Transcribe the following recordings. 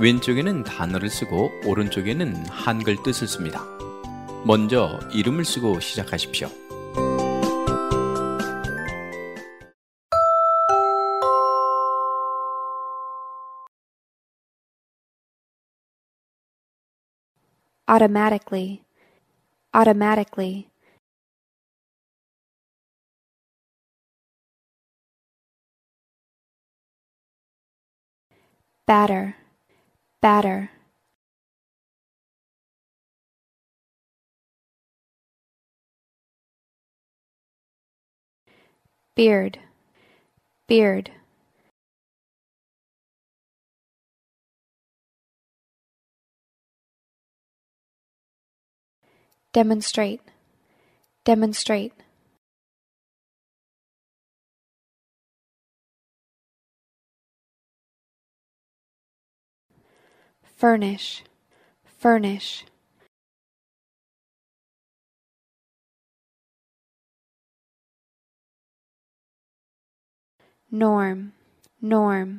왼쪽에는 단어를 쓰고 오른쪽에는 한글 뜻을 씁니다. 먼저 이름을 쓰고 시작하십시오. automatically, automatically. Batter, batter. Beard, beard. Demonstrate, demonstrate. Furnish, furnish. Norm, norm.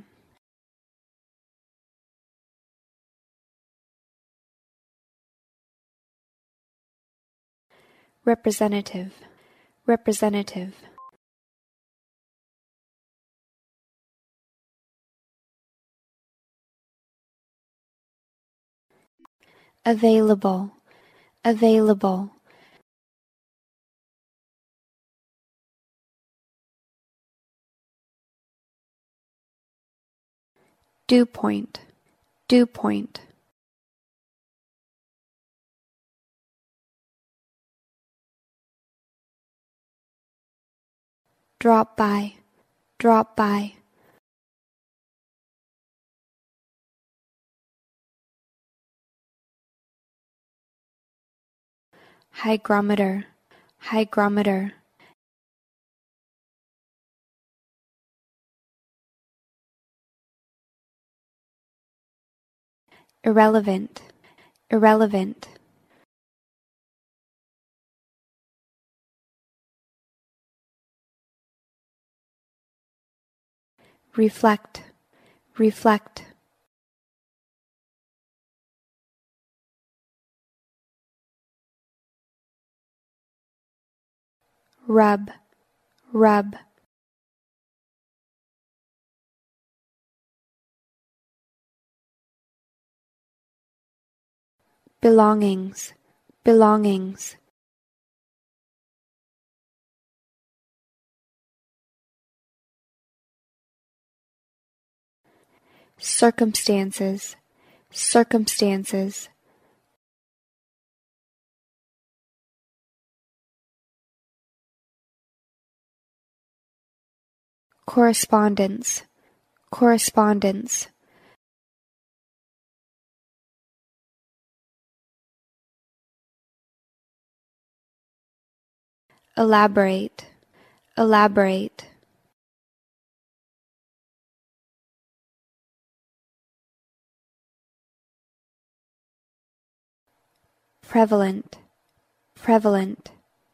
Representative, representative. Available, available. Dew point, dew point. Drop by, drop by. Hygrometer, hygrometer. Irrelevant, irrelevant. Reflect, reflect. Rub, rub. Belongings, belongings. Circumstances, circumstances. Correspondence, correspondence. Elaborate, elaborate. Prevalent, prevalent.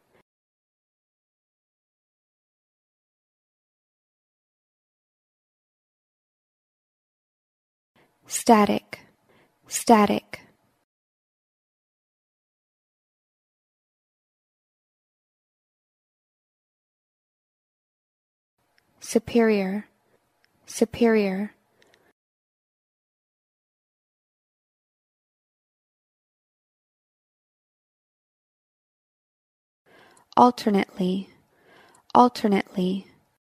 Static, static. Superior, superior. Alternately, alternately.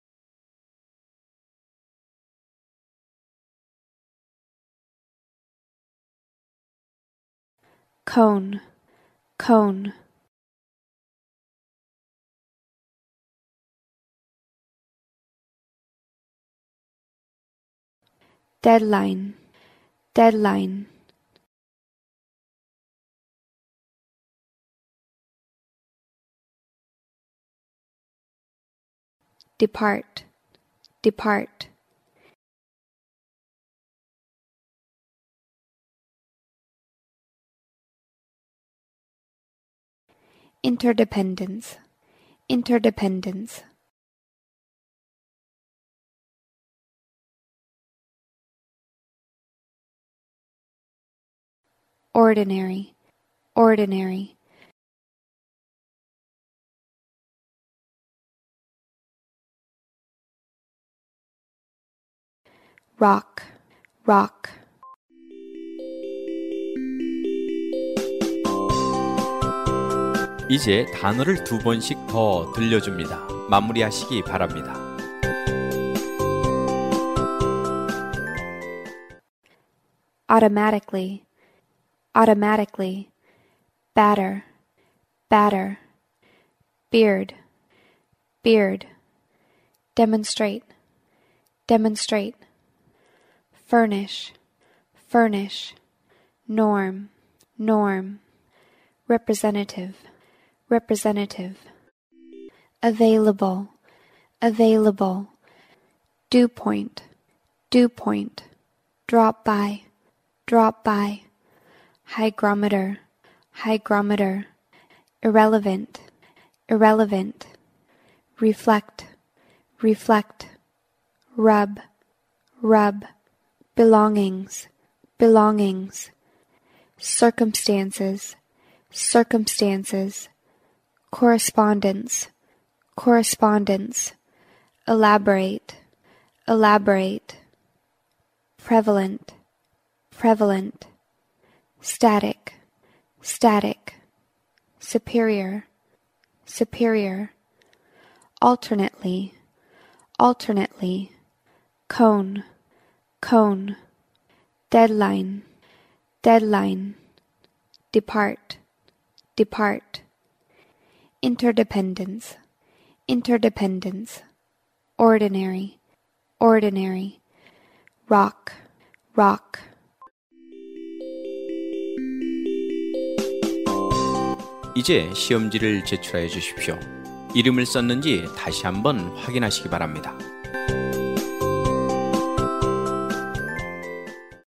Cone, cone. Deadline, deadline. Depart, depart. Interdependence, interdependence. ordinary, ordinary. Rock, rock. 이제 단어를 2번씩 더 들려줍니다. 마무리하시기 바랍니다. Automatically, automatically. Batter, batter. Beard, beard. Demonstrate, demonstrate. Furnish, furnish. Norm, norm. Representative, representative. Available, available. Dew point, dew point. Drop by, drop by. Hygrometer, hygrometer. Irrelevant, irrelevant. Reflect, reflect. Rub, rub. Belongings, belongings. Circumstances, circumstances. Correspondence, correspondence. Elaborate, elaborate. Prevalent, prevalent. Static, static. Superior, superior. Alternately, alternately. Cone, cone. Deadline, deadline. Depart, depart. Interdependence, interdependence. Ordinary, ordinary. Rock, rock. 이제 시험지를 제출하여 주십시오. 이름을 썼는지 다시 한번 확인하시기 바랍니다.